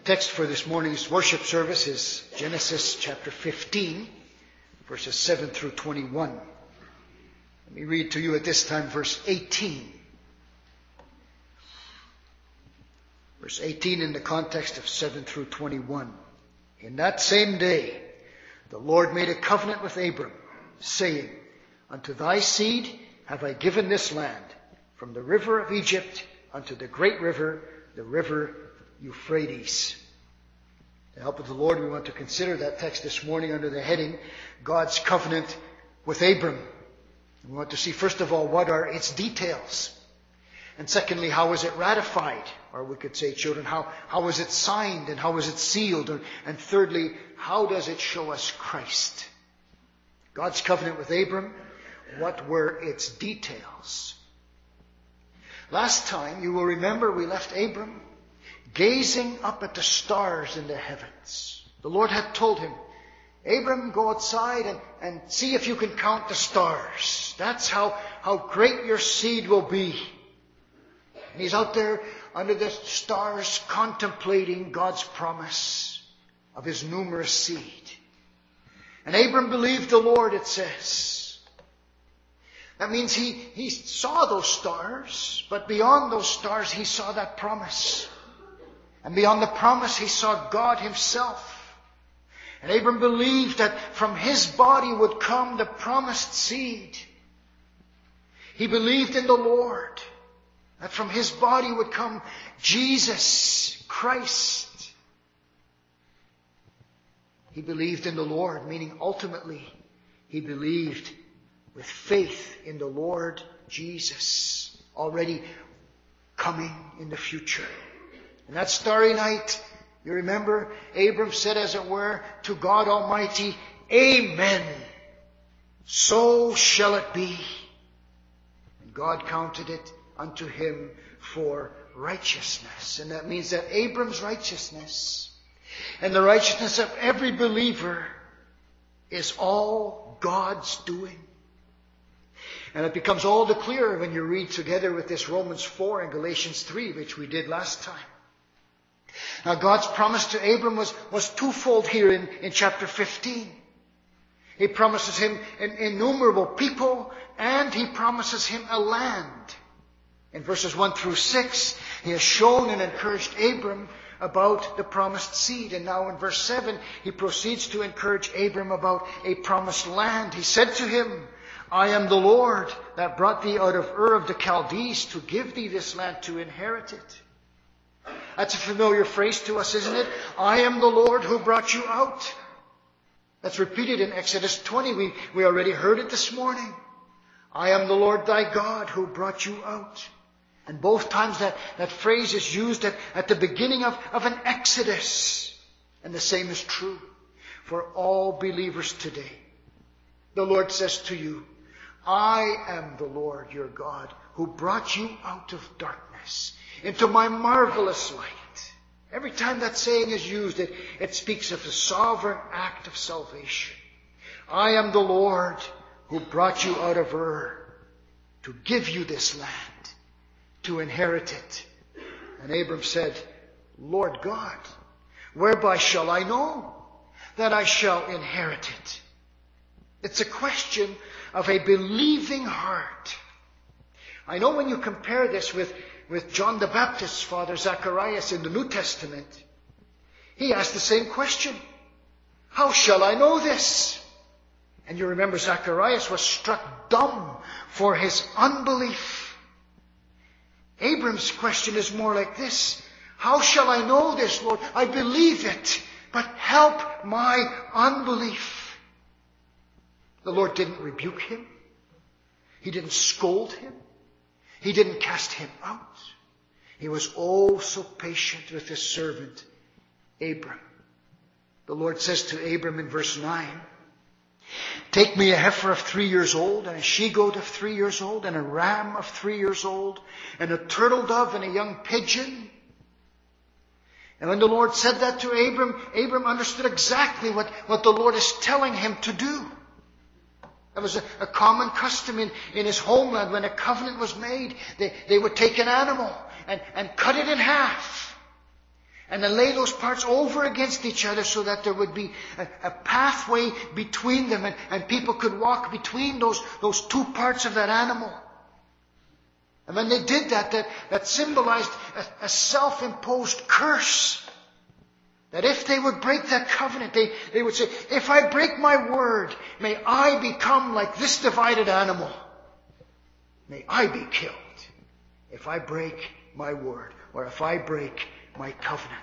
text for this morning's worship service is Genesis chapter 15, verses 7 through 21. Let me read to you at this time verse 18. Verse 18 in the context of 7 through 21. In that same day, the Lord made a covenant with Abram, saying, Unto thy seed have I given this land, from the river of Egypt unto the great river, the river Euphrates. With the help of the Lord, we want to consider that text this morning under the heading, God's covenant with Abram. We want to see, first of all, what are its details? And secondly, how is it ratified? Or we could say, children, how is it signed and how is it sealed? And thirdly, how does it show us Christ? God's covenant with Abram, what were its details? Last time, you will remember, we left Abram gazing up at the stars in the heavens. The Lord had told him, Abram, go outside and see if you can count the stars. That's how great your seed will be. And he's out there under the stars contemplating God's promise of his numerous seed. And Abram believed the Lord, it says. That means he saw those stars, but beyond those stars he saw that promise. And beyond the promise he saw God himself. And Abram believed that from his body would come the promised seed. He believed in the Lord, that from his body would come Jesus Christ. He believed in the Lord, meaning ultimately he believed with faith in the Lord Jesus, already coming in the future. And that starry night, you remember, Abram said, as it were, to God Almighty, Amen. So shall it be. And God counted it unto him for righteousness. And that means that Abram's righteousness and the righteousness of every believer is all God's doing. And it becomes all the clearer when you read together with this Romans 4 and Galatians 3, which we did last time. Now God's promise to Abram was twofold here in chapter 15. He promises him innumerable people, and he promises him a land. In verses 1 through 6, he has shown and encouraged Abram about the promised seed. And now in verse 7, he proceeds to encourage Abram about a promised land. He said to him, I am the Lord that brought thee out of Ur of the Chaldees to give thee this land to inherit it. That's a familiar phrase to us, isn't it? I am the Lord who brought you out. That's repeated in Exodus 20. We already heard it this morning. I am the Lord thy God who brought you out. And both times that phrase is used at the beginning of an exodus. And the same is true for all believers today. The Lord says to you, I am the Lord your God who brought you out of darkness into my marvelous light. Every time that saying is used, it speaks of the sovereign act of salvation. I am the Lord who brought you out of Ur to give you this land, to inherit it. And Abram said, Lord God, whereby shall I know that I shall inherit it? It's a question of a believing heart. I know when you compare this with John the Baptist's father, Zacharias, in the New Testament, he asked the same question. How shall I know this? And you remember Zacharias was struck dumb for his unbelief. Abram's question is more like this. How shall I know this, Lord? I believe it, but help my unbelief. The Lord didn't rebuke him. He didn't scold him. He didn't cast him out. He was oh so patient with his servant, Abram. The Lord says to Abram in verse 9, take me a heifer of 3 years old, and a she-goat of 3 years old, and a ram of 3 years old, and a turtle dove and a young pigeon. And when the Lord said that to Abram, Abram understood exactly what the Lord is telling him to do. That was a common custom in his homeland. When a covenant was made, they would take an animal and cut it in half. And then lay those parts over against each other so that there would be a pathway between them, and people could walk between those two parts of that animal. And when they did that symbolized a self-imposed curse. That if they would break that covenant, they would say, if I break my word, may I become like this divided animal. May I be killed if I break my word, or if I break my covenant.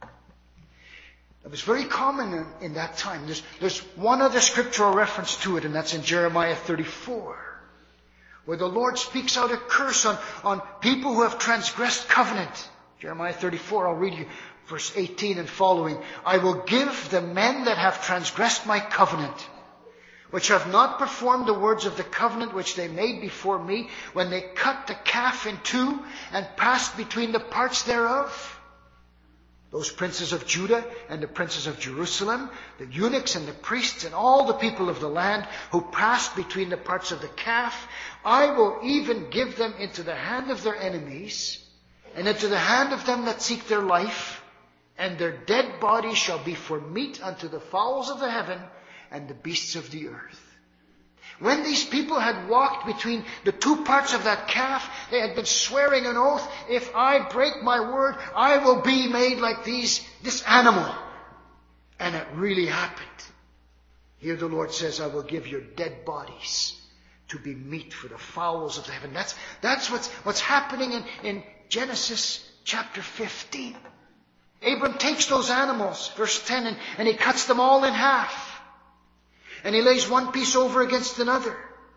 It was very common in that time. There's one other scriptural reference to it, and that's in Jeremiah 34, where the Lord speaks out a curse on people who have transgressed covenant. Jeremiah 34, I'll read you verse 18 and following. I will give the men that have transgressed my covenant, which have not performed the words of the covenant which they made before me, when they cut the calf in two and passed between the parts thereof. Those princes of Judah and the princes of Jerusalem, the eunuchs and the priests and all the people of the land who passed between the parts of the calf, I will even give them into the hand of their enemies, and into the hand of them that seek their life, and their dead bodies shall be for meat unto the fowls of the heaven and the beasts of the earth. When these people had walked between the two parts of that calf, they had been swearing an oath, if I break my word, I will be made like this animal. And it really happened. Here the Lord says, I will give your dead bodies to be meat for the fowls of the heaven. That's what's happening in Genesis chapter 15. Abram takes those animals, verse 10, and he cuts them all in half. And he lays one piece over against another.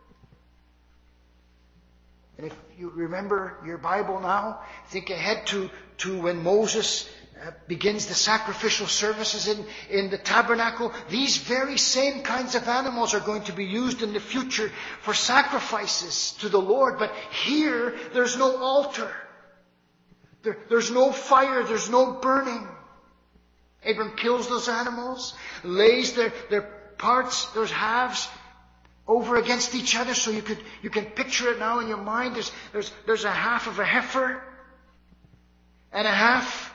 And if you remember your Bible now, think ahead to when Moses begins the sacrificial services in the tabernacle. These very same kinds of animals are going to be used in the future for sacrifices to the Lord. But here, there's no altar. There's no fire. There's no burning. Abram kills those animals, lays their parts, those halves, over against each other, so you can picture it now in your mind. There's a half of a heifer and a half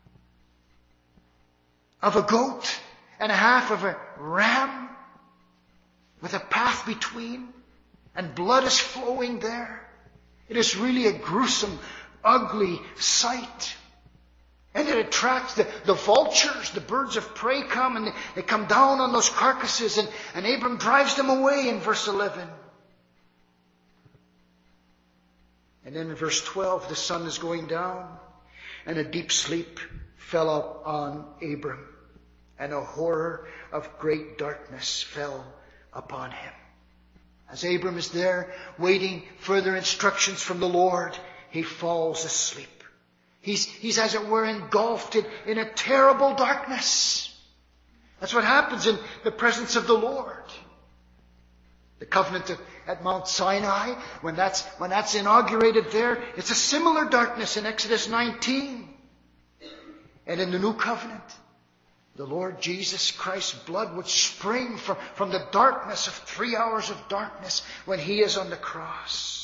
of a goat and a half of a ram with a path between, and blood is flowing there. It is really a gruesome, ugly sight. And it attracts the vultures, the birds of prey come, and they come down on those carcasses, and Abram drives them away in verse 11. And then in verse 12, the sun is going down, and a deep sleep fell on Abram, and a horror of great darkness fell upon him. As Abram is there, waiting further instructions from the Lord, he falls asleep. He's as it were engulfed in a terrible darkness. That's what happens in the presence of the Lord. The covenant at Mount Sinai, when that's inaugurated there, it's a similar darkness in Exodus 19. And in the new covenant, the Lord Jesus Christ's blood would spring from the darkness of 3 hours of darkness when He is on the cross.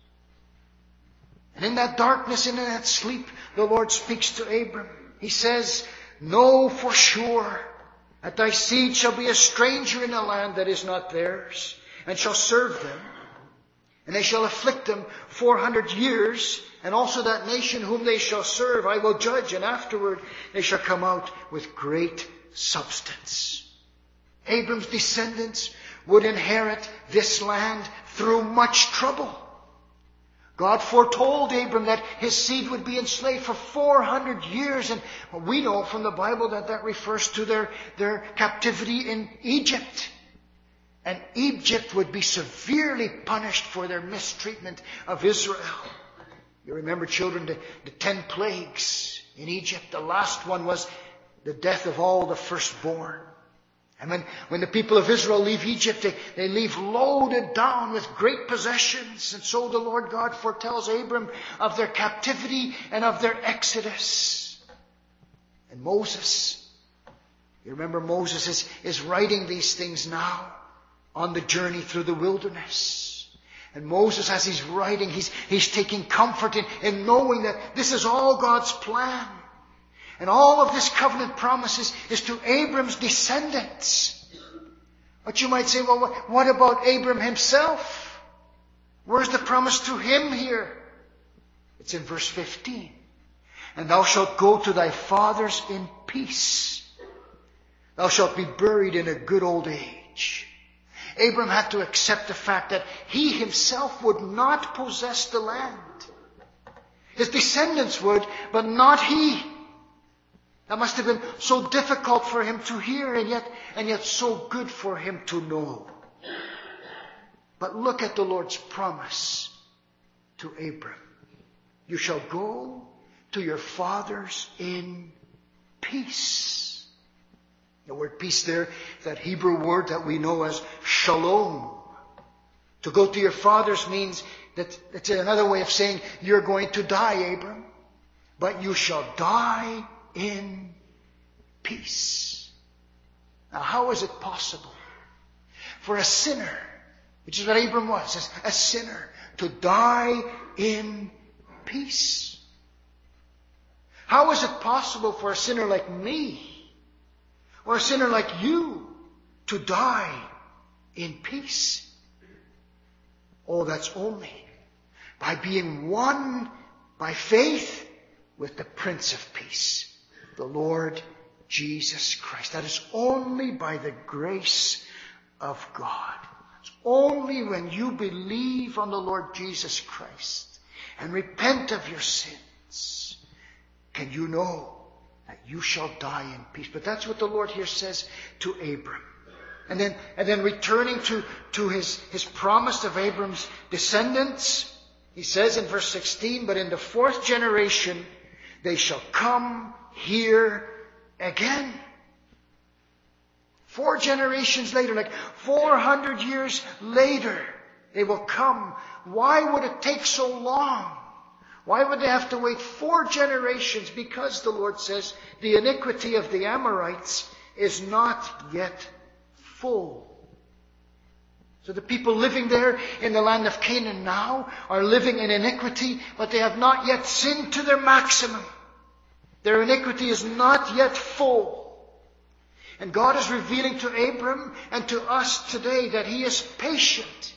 And in that darkness, in that sleep, the Lord speaks to Abram. He says, know for sure that thy seed shall be a stranger in a land that is not theirs, and shall serve them. And they shall afflict them 400 years, and also that nation whom they shall serve I will judge, and afterward they shall come out with great substance. Abram's descendants would inherit this land through much trouble. God foretold Abram that his seed would be enslaved for 400 years. And we know from the Bible that refers to their captivity in Egypt. And Egypt would be severely punished for their mistreatment of Israel. You remember, children, the 10 plagues in Egypt. The last one was the death of all the firstborn. And when the people of Israel leave Egypt, they leave loaded down with great possessions. And so the Lord God foretells Abram of their captivity and of their exodus. And Moses, you remember Moses is writing these things now on the journey through the wilderness. And Moses, as he's writing, he's taking comfort in knowing that this is all God's plan. And all of this covenant promises is to Abram's descendants. But you might say, well, what about Abram himself? Where's the promise to him here? It's in verse 15. And thou shalt go to thy fathers in peace. Thou shalt be buried in a good old age. Abram had to accept the fact that he himself would not possess the land. His descendants would, but not he. That must have been so difficult for him to hear, and yet so good for him to know. But look at the Lord's promise to Abram. You shall go to your fathers in peace. The word peace there, that Hebrew word that we know as shalom. To go to your fathers means that's another way of saying you're going to die, Abram. But you shall die in peace. Now, how is it possible for a sinner, which is what Abram was, a sinner, to die in peace? How is it possible for a sinner like me, or a sinner like you, to die in peace? Oh, that's only by being one by faith with the Prince of Peace, the Lord Jesus Christ. That is only by the grace of God. It's only when you believe on the Lord Jesus Christ and repent of your sins can you know that you shall die in peace. But that's what the Lord here says to Abram. And then returning to his promise of Abram's descendants, he says in verse 16, but in the fourth generation they shall come here again. 4 generations later, like 400 years later, they will come. Why would it take so long? Why would they have to wait 4 generations? Because the Lord says the iniquity of the Amorites is not yet full. So the people living there in the land of Canaan now are living in iniquity, but they have not yet sinned to their maximum. Their iniquity is not yet full. And God is revealing to Abram and to us today that He is patient.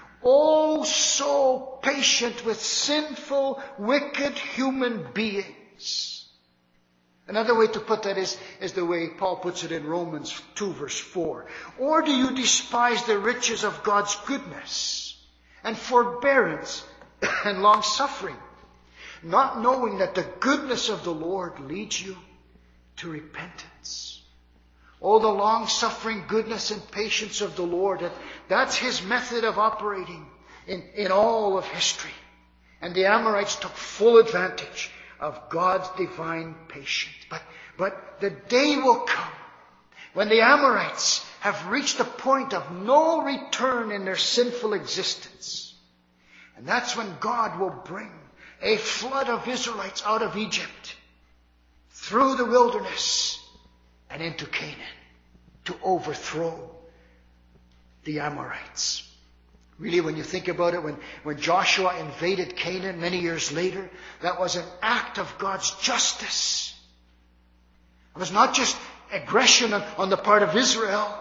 Oh, so patient with sinful, wicked human beings. Another way to put that is the way Paul puts it in Romans 2 verse 4. Or do you despise the riches of God's goodness and forbearance and long-suffering, not knowing that the goodness of the Lord leads you to repentance? Oh, the long-suffering goodness and patience of the Lord. That's His method of operating in all of history. And the Amorites took full advantage of God's divine patience. But the day will come when the Amorites have reached a point of no return in their sinful existence. And that's when God will bring a flood of Israelites out of Egypt, through the wilderness, and into Canaan, to overthrow the Amorites. Really, when you think about it, when Joshua invaded Canaan many years later, that was an act of God's justice. It was not just aggression on the part of Israel,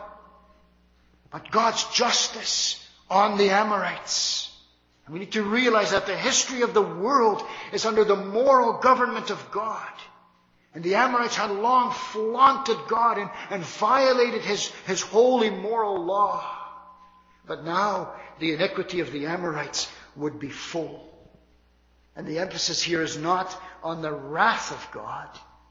but God's justice on the Amorites. And we need to realize that the history of the world is under the moral government of God. And the Amorites had long flaunted God and violated His holy moral law. But now the iniquity of the Amorites would be full. And the emphasis here is not on the wrath of God,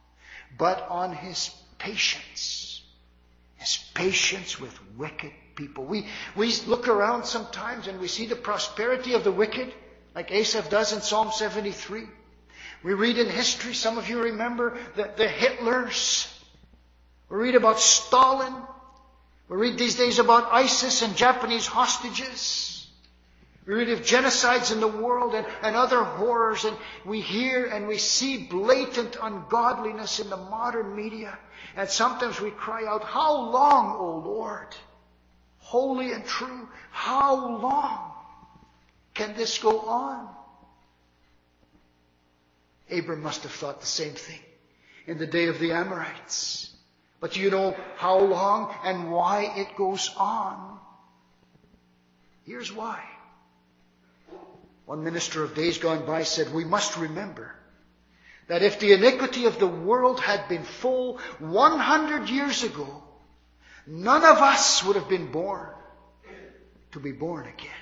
but on His patience. His patience with wicked people. We look around sometimes and we see the prosperity of the wicked, like Asaph does in Psalm 73. We read in history, some of you remember the Hitlers. We read about Stalin. We read these days about ISIS and Japanese hostages. We read of genocides in the world and other horrors. And we hear and we see blatant ungodliness in the modern media. And sometimes we cry out, how long, O Lord? Holy and true, how long can this go on? Abram must have thought the same thing. in the day of the Amorites. But do you know how long and why it goes on? Here's why. One minister of days gone by said, we must remember that if the iniquity of the world had been full 100 years ago, none of us would have been born to be born again.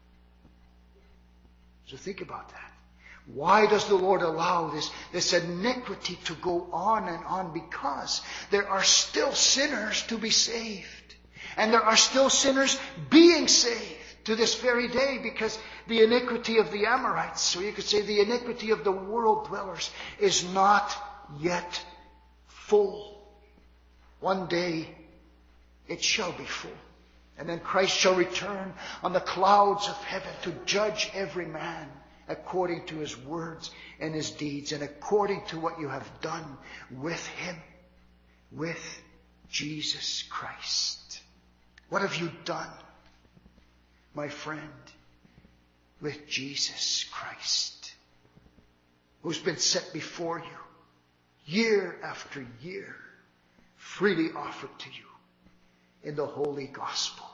So think about that. Why does the Lord allow this iniquity to go on and on? Because there are still sinners to be saved. And there are still sinners being saved to this very day, because the iniquity of the Amorites, so you could say the iniquity of the world dwellers, is not yet full. One day it shall be full. And then Christ shall return on the clouds of heaven to judge every man according to his words and his deeds, and according to what you have done with him, with Jesus Christ. What have you done, my friend, with Jesus Christ, who's been set before you year after year, freely offered to you in the holy gospel?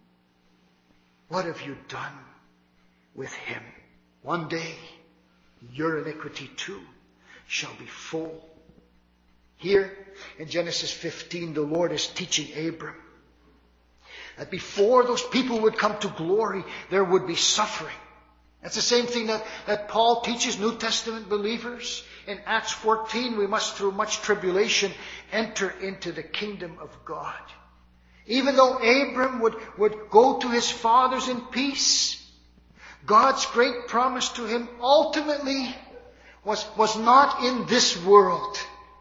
What have you done with him? One day, your iniquity too shall be full. Here in Genesis 15, the Lord is teaching Abram that before those people would come to glory, there would be suffering. That's the same thing that Paul teaches New Testament believers. In Acts 14, we must through much tribulation enter into the kingdom of God. Even though Abram would go to his fathers in peace, God's great promise to him ultimately was not in this world.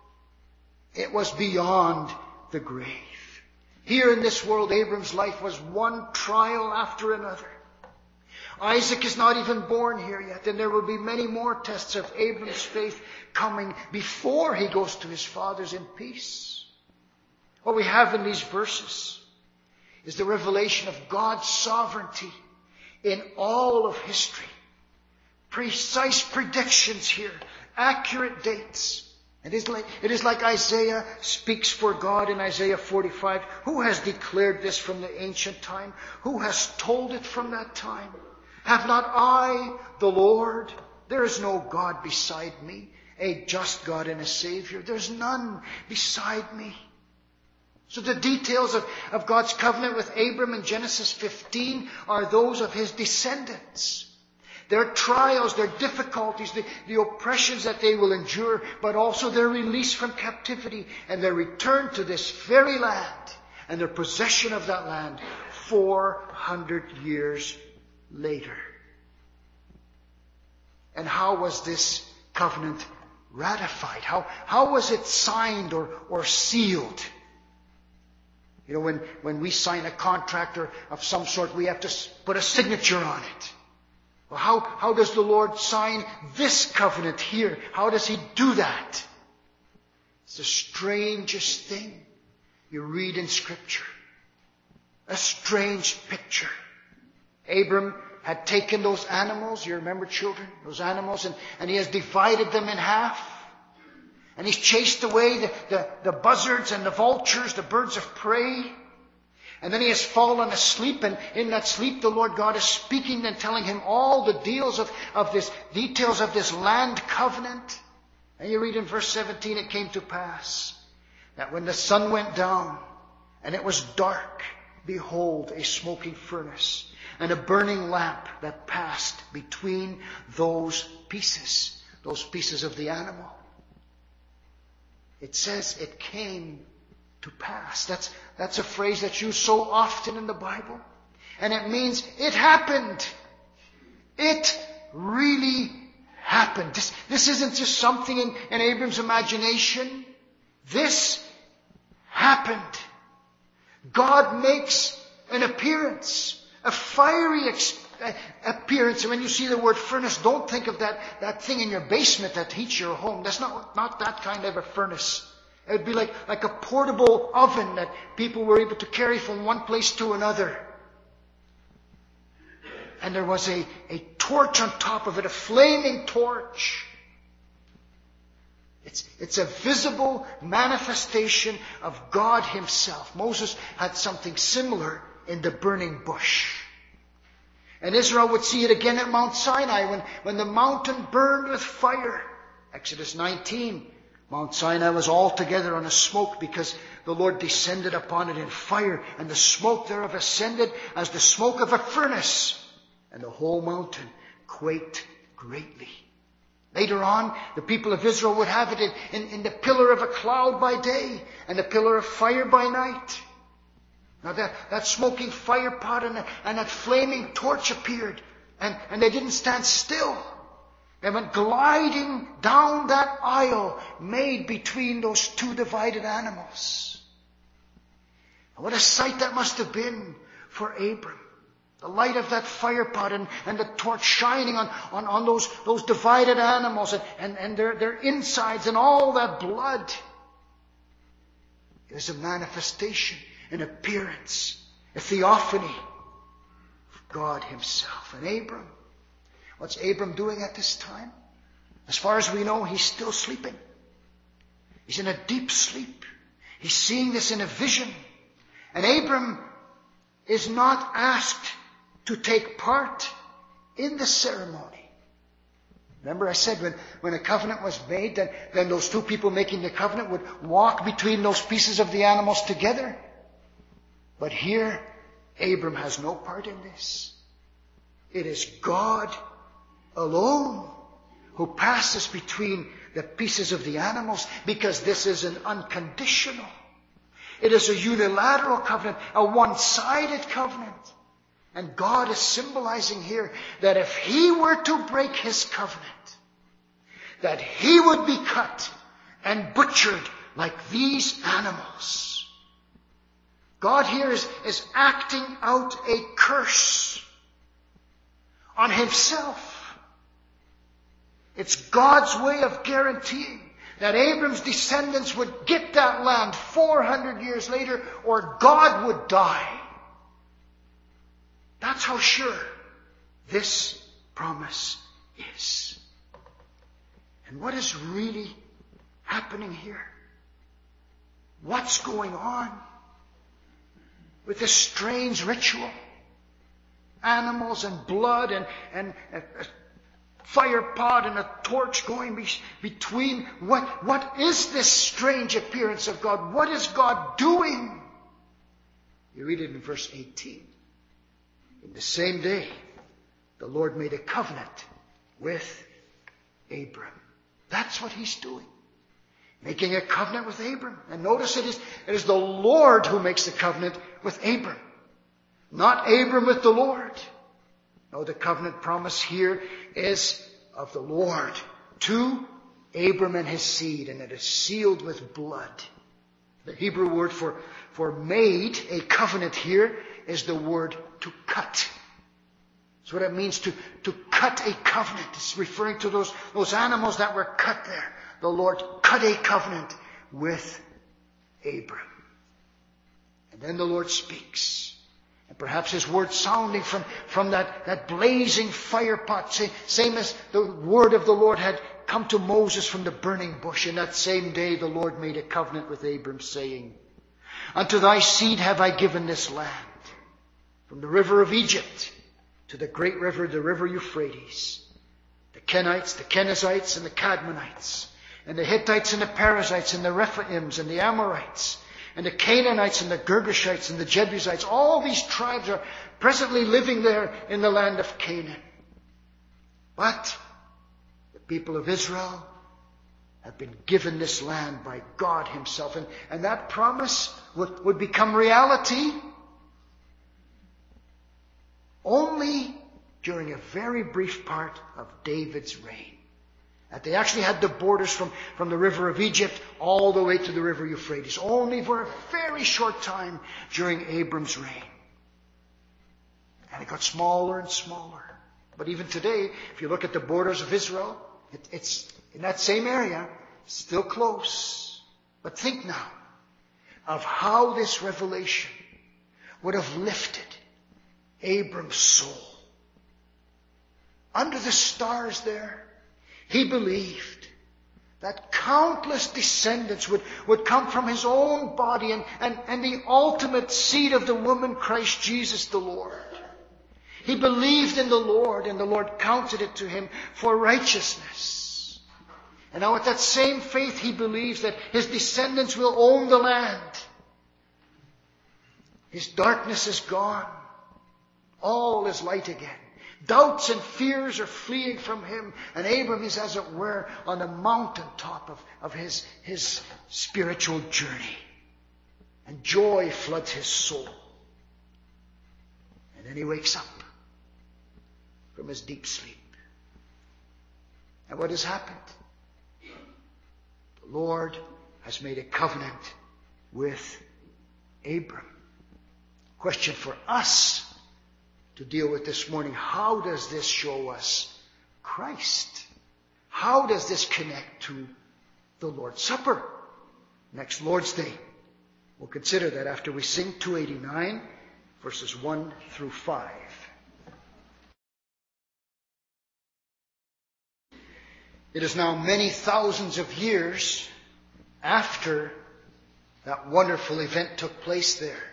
It was beyond the grave. Here in this world, Abram's life was one trial after another. Isaac is not even born here yet, and there will be many more tests of Abram's faith coming before he goes to his fathers in peace. What we have in these verses is the revelation of God's sovereignty in all of history. Precise predictions here, accurate dates. It is like Isaiah speaks for God in Isaiah 45. Who has declared this from the ancient time? Who has told it from that time? Have not I, the Lord? There is no God beside me, a just God and a Savior. There's none beside me. So the details of God's covenant with Abram in Genesis 15 are those of his descendants. Their trials, their difficulties, the oppressions that they will endure, but also their release from captivity and their return to this very land and their possession of that land 400 years later. And how was this covenant ratified? How was it signed or sealed? You know, when we sign a contract of some sort, we have to put a signature on it. Well, how does the Lord sign this covenant here? How does he do that? It's the strangest thing you read in Scripture. A strange picture. Abram had taken those animals, you remember, children, those animals, and he has divided them in half. And he's chased away the buzzards and the vultures, the birds of prey. And then he has fallen asleep, and in that sleep the Lord God is speaking and telling him all the details of this land covenant. And you read in verse 17, it came to pass that when the sun went down and it was dark, behold, a smoking furnace and a burning lamp that passed between those pieces of the animal. It says it came to pass. That's a phrase that's used so often in the Bible. And it means it happened. It really happened. This isn't just something in Abram's imagination. This happened. God makes an appearance, a fiery appearance. And when you see the word furnace, don't think of that thing in your basement that heats your home. That's not that kind of a furnace. It would be like a portable oven that people were able to carry from one place to another. And there was a torch on top of it, a flaming torch. It's a visible manifestation of God himself. Moses had something similar in the burning bush. And Israel would see it again at Mount Sinai when the mountain burned with fire. Exodus 19. Mount Sinai was altogether on a smoke because the Lord descended upon it in fire, and the smoke thereof ascended as the smoke of a furnace, and the whole mountain quaked greatly. Later on, the people of Israel would have it in the pillar of a cloud by day and the pillar of fire by night. Now that smoking fire pot and that flaming torch appeared, and they didn't stand still. They went gliding down that aisle made between those two divided animals. And what a sight that must have been for Abram. The light of that fire pot and the torch shining on those divided animals and their insides and all that blood. It was a manifestation, an appearance, a theophany of God himself. And Abram, what's Abram doing at this time? As far as we know, he's still sleeping. He's in a deep sleep. He's seeing this in a vision. And Abram is not asked to take part in the ceremony. Remember I said when a covenant was made, then those two people making the covenant would walk between those pieces of the animals together. But here, Abram has no part in this. It is God alone who passes between the pieces of the animals, because this is an unconditional. It is a unilateral covenant, a one-sided covenant. And God is symbolizing here that if he were to break his covenant, that he would be cut and butchered like these animals. God here is acting out a curse on himself. It's God's way of guaranteeing that Abram's descendants would get that land 400 years later, or God would die. That's how sure this promise is. And what is really happening here? What's going on with this strange ritual? Animals and blood and a fire pot and a torch going between. What is this strange appearance of God? What is God doing? You read it in verse 18. In the same day, the Lord made a covenant with Abram. That's what he's doing. Making a covenant with Abram. And notice it is the Lord who makes the covenant with Abram. Not Abram with the Lord. No, the covenant promise here is of the Lord to Abram and his seed, and it is sealed with blood. The Hebrew word for made, a covenant here, is the word to cut. That's what it means to cut a covenant. It's referring to those animals that were cut there. The Lord cut a covenant with Abram. And then the Lord speaks. And perhaps his word sounding from that blazing fire pot, same as the word of the Lord had come to Moses from the burning bush. In that same day the Lord made a covenant with Abram, saying, Unto thy seed have I given this land, from the river of Egypt to the great river, the river Euphrates, the Kenites, the Kenizzites, and the Cadmonites, and the Hittites, and the Perizzites, and the Rephaims, and the Amorites, and the Canaanites, and the Girgashites, and the Jebusites. All these tribes are presently living there in the land of Canaan. But the people of Israel have been given this land by God himself. And that promise would become reality only during a very brief part of David's reign. That they actually had the borders from the river of Egypt all the way to the river Euphrates. Only for a very short time during Abram's reign. And it got smaller and smaller. But even today, if you look at the borders of Israel, it's in that same area, still close. But think now of how this revelation would have lifted Abram's soul. Under the stars there, he believed that countless descendants would come from his own body and the ultimate seed of the woman, Christ Jesus the Lord. He believed in the Lord, and the Lord counted it to him for righteousness. And now with that same faith, he believes that his descendants will own the land. His darkness is gone. All is light again. Doubts and fears are fleeing from him. And Abram is, as it were, on the mountaintop of his spiritual journey. And joy floods his soul. And then he wakes up from his deep sleep. And what has happened? The Lord has made a covenant with Abram. Question for us to deal with this morning: how does this show us Christ? How does this connect to the Lord's Supper? Next Lord's Day. We'll consider that after we sing 289, verses 1 through 5. It is now many thousands of years after that wonderful event took place there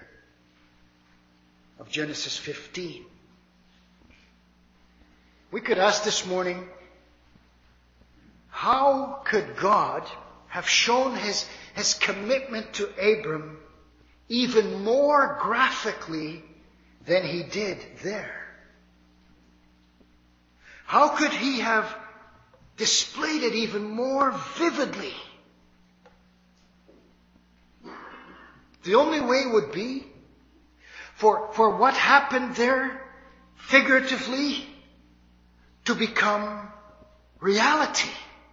of Genesis 15. We could ask this morning, how could God have shown his commitment to Abram even more graphically than he did there? How could he have displayed it even more vividly? The only way would be for what happened there figuratively to become reality.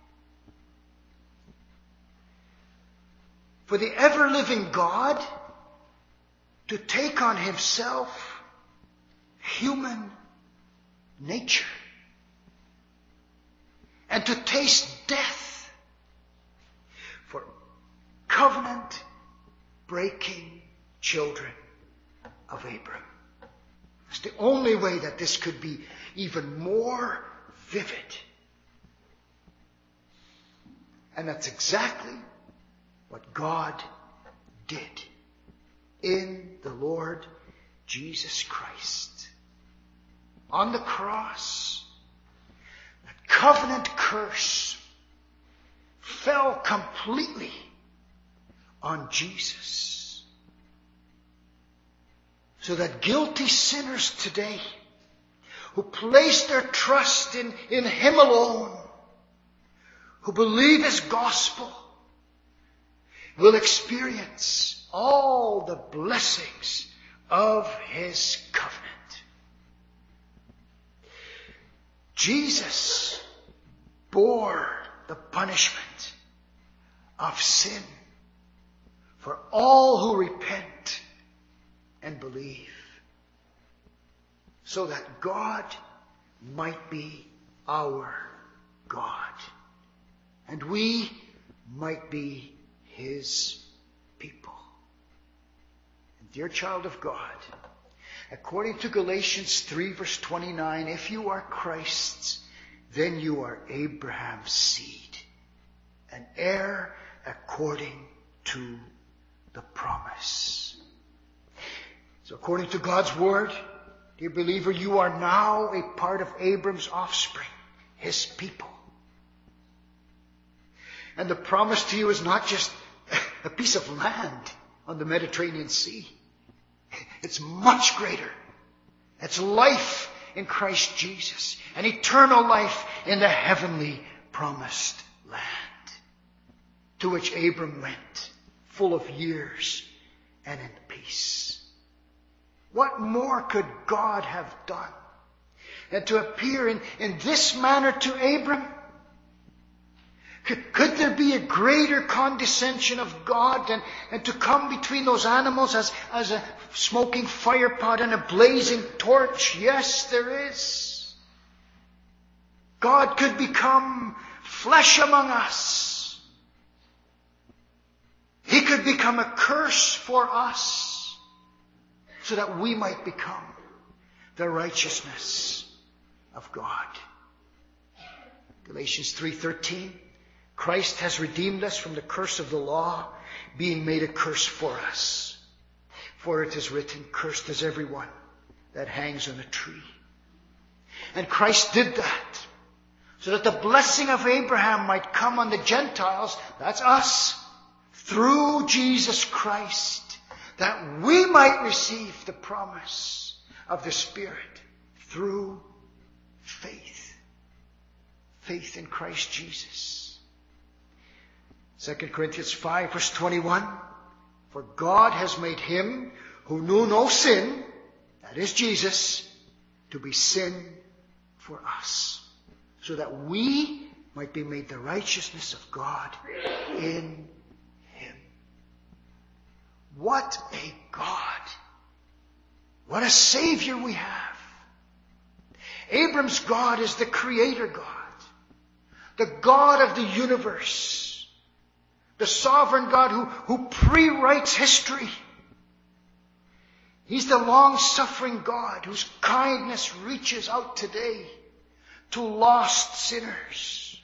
For the ever-living God to take on himself human nature and to taste death for covenant-breaking children of Abram. It's the only way that this could be even more vivid. And that's exactly what God did in the Lord Jesus Christ. On the cross, that covenant curse fell completely on Jesus. So that guilty sinners today, who place their trust in him alone, who believe his gospel, will experience all the blessings of his covenant. Jesus bore the punishment of sin for all who repent and believe, so that God might be our God, and we might be his people. And dear child of God, according to Galatians 3 verse 29, if you are Christ's, then you are Abraham's seed, an heir according to the promise. So according to God's word, dear believer, you are now a part of Abram's offspring, his people. And the promise to you is not just a piece of land on the Mediterranean Sea. It's much greater. It's life in Christ Jesus, an eternal life in the heavenly promised land, to which Abram went, full of years and in peace. What more could God have done than to appear in this manner to Abram? Could there be a greater condescension of God than to come between those animals as a smoking fire pot and a blazing torch? Yes, there is. God could become flesh among us. He could become a curse for us, so that we might become the righteousness of God. Galatians 3:13, Christ has redeemed us from the curse of the law, being made a curse for us. For it is written, cursed is everyone that hangs on a tree. And Christ did that, so that the blessing of Abraham might come on the Gentiles, that's us, through Jesus Christ, that we might receive the promise of the Spirit through faith. Faith in Christ Jesus. 2 Corinthians 5 verse 21, for God has made him who knew no sin, that is Jesus, to be sin for us, so that we might be made the righteousness of God in him. What a God! What a Savior we have! Abram's God is the Creator God, the God of the universe, the sovereign God who pre-writes history. He's the long-suffering God whose kindness reaches out today to lost sinners.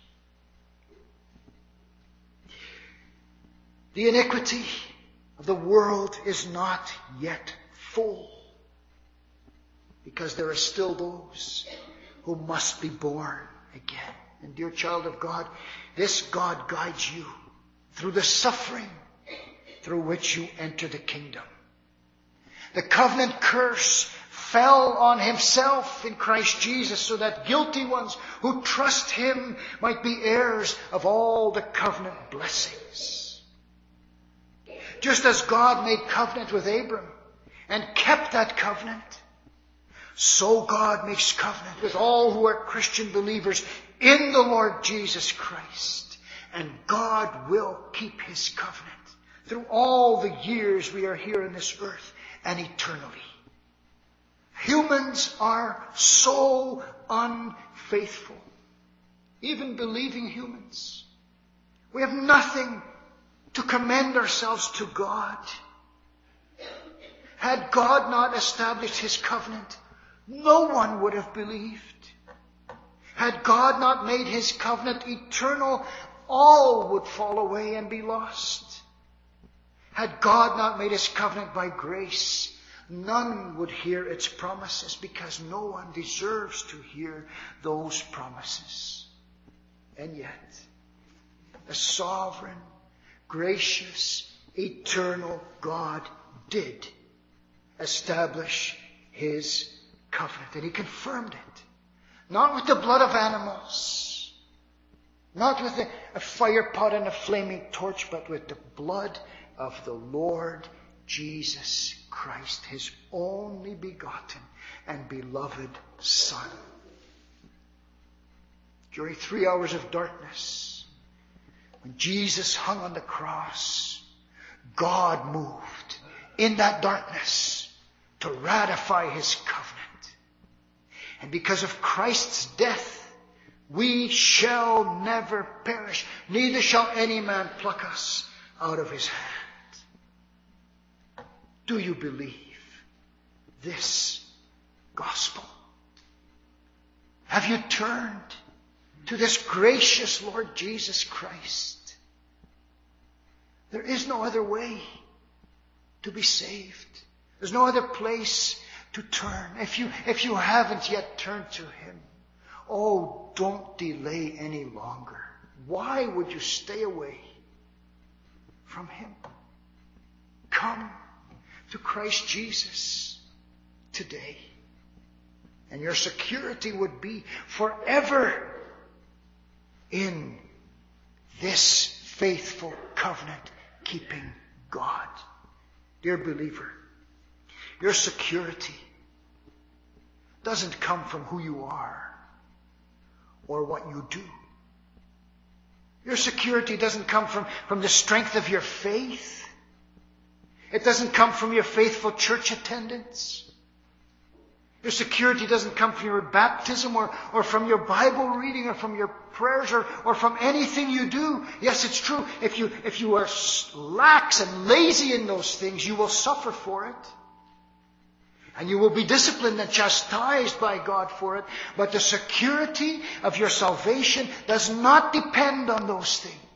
The iniquity of the world is not yet full, because there are still those who must be born again. And dear child of God, this God guides you through the suffering through which you enter the kingdom. The covenant curse fell on himself in Christ Jesus, so that guilty ones who trust him might be heirs of all the covenant blessings. Just as God made covenant with Abram and kept that covenant, so God makes covenant with all who are Christian believers in the Lord Jesus Christ. And God will keep his covenant through all the years we are here on this earth and eternally. Humans are so unfaithful. Even believing humans. We have nothing to commend ourselves to God. Had God not established his covenant, no one would have believed. Had God not made his covenant eternal, all would fall away and be lost. Had God not made his covenant by grace, none would hear its promises, because no one deserves to hear those promises. And yet, a sovereign, gracious, eternal God did establish his covenant. And he confirmed it. Not with the blood of animals, not with a fire pot and a flaming torch, but with the blood of the Lord Jesus Christ, his only begotten and beloved Son. During 3 hours of darkness, when Jesus hung on the cross, God moved in that darkness to ratify his covenant. And because of Christ's death, we shall never perish, neither shall any man pluck us out of his hand. Do you believe this gospel? Have you turned to this gracious Lord Jesus Christ? There is no other way to be saved. There's no other place to turn. If you haven't yet turned to him, oh, don't delay any longer. Why would you stay away from him? Come to Christ Jesus today, and your security would be forever in this faithful covenant-keeping God. Dear believer, your security doesn't come from who you are or what you do. Your security doesn't come from the strength of your faith. It doesn't come from your faithful church attendance. Your security doesn't come from your baptism or from your Bible reading or from your prayers or from anything you do. Yes, it's true. If you are lax and lazy in those things, you will suffer for it. And you will be disciplined and chastised by God for it. But the security of your salvation does not depend on those things.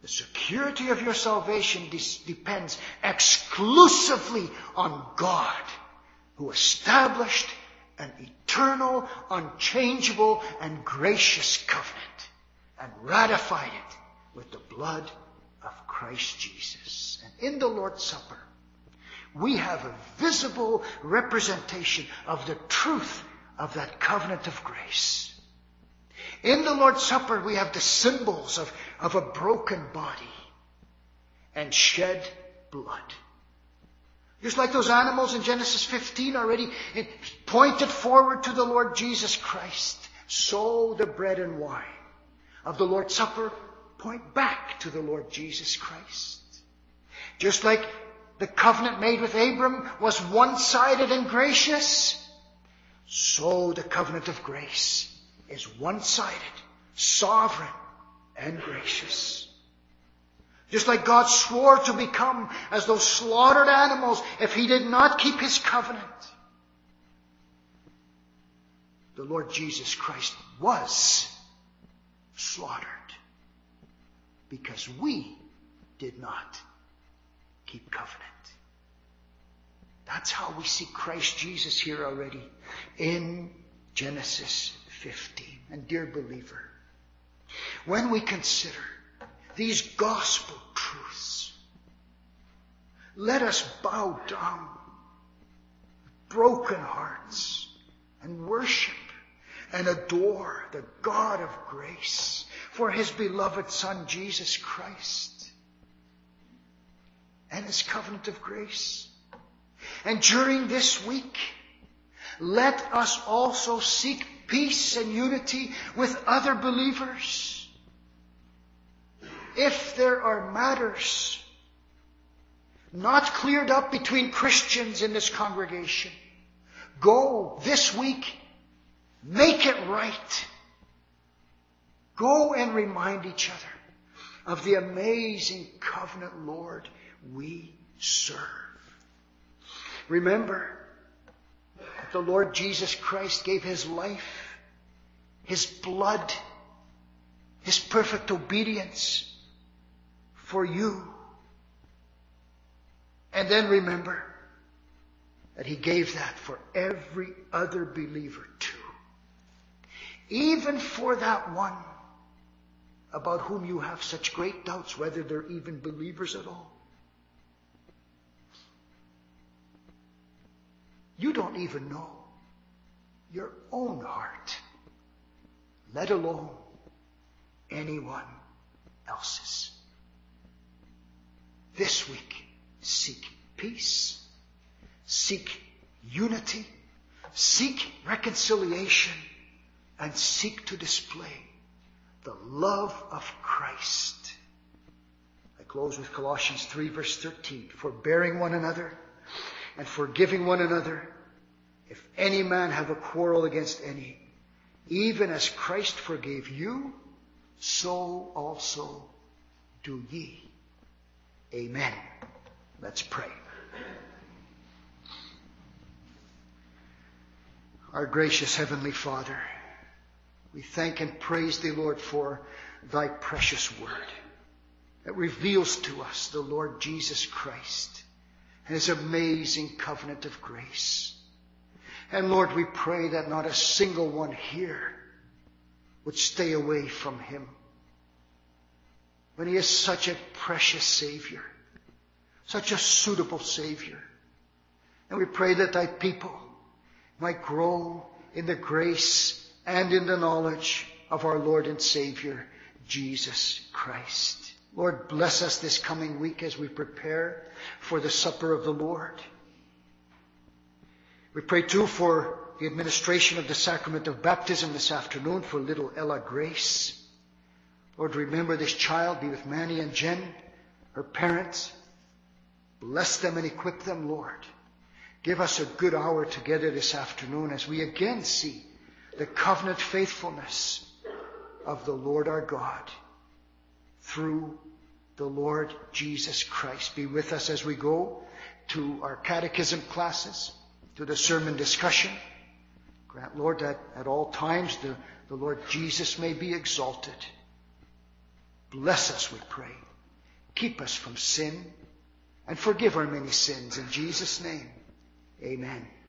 The security of your salvation depends exclusively on God, who established an eternal, unchangeable, and gracious covenant and ratified it with the blood of Christ Jesus. And in the Lord's Supper, we have a visible representation of the truth of that covenant of grace. In the Lord's Supper, we have the symbols of a broken body and shed blood. Just like those animals in Genesis 15 already, it pointed forward to the Lord Jesus Christ. So the bread and wine of the Lord's Supper point back to the Lord Jesus Christ. Just like the covenant made with Abram was one-sided and gracious, so the covenant of grace is one-sided, sovereign, and gracious. Just like God swore to become as those slaughtered animals if He did not keep His covenant, the Lord Jesus Christ was slaughtered because we did not keep covenant. That's how we see Christ Jesus here already in Genesis 15. And dear believer, when we consider these gospel truths, let us bow down with broken hearts and worship and adore the God of grace for His beloved Son, Jesus Christ, and His covenant of grace. And during this week, let us also seek peace and unity with other believers. If there are matters not cleared up between Christians in this congregation, go this week, make it right. Go and remind each other of the amazing covenant Lord we serve. Remember that the Lord Jesus Christ gave His life, His blood, His perfect obedience for you. And then remember that He gave that for every other believer too. Even for that one about whom you have such great doubts whether they're even believers at all. You don't even know your own heart, let alone anyone else's. This week, seek peace, seek unity, seek reconciliation, and seek to display the love of Christ. I close with Colossians 3 verse 13. Forbearing one another and forgiving one another, if any man have a quarrel against any, even as Christ forgave you, so also do ye. Amen. Let's pray. Our gracious Heavenly Father, we thank and praise Thee, Lord, for Thy precious word that reveals to us the Lord Jesus Christ and His amazing covenant of grace. And Lord, we pray that not a single one here would stay away from Him when He is such a precious Savior, such a suitable Savior. And we pray that Thy people might grow in the grace and in the knowledge of our Lord and Savior, Jesus Christ. Lord, bless us this coming week as we prepare for the supper of the Lord. We pray too for the administration of the sacrament of baptism this afternoon for little Ella Grace. Lord, remember this child. Be with Manny and Jen, her parents. Bless them and equip them, Lord. Give us a good hour together this afternoon as we again see the covenant faithfulness of the Lord our God through the Lord Jesus Christ. Be with us as we go to our catechism classes, to the sermon discussion. Grant, Lord, that at all times the Lord Jesus may be exalted. Bless us, we pray. keep us from sin, and forgive our many sins. In Jesus' name, amen.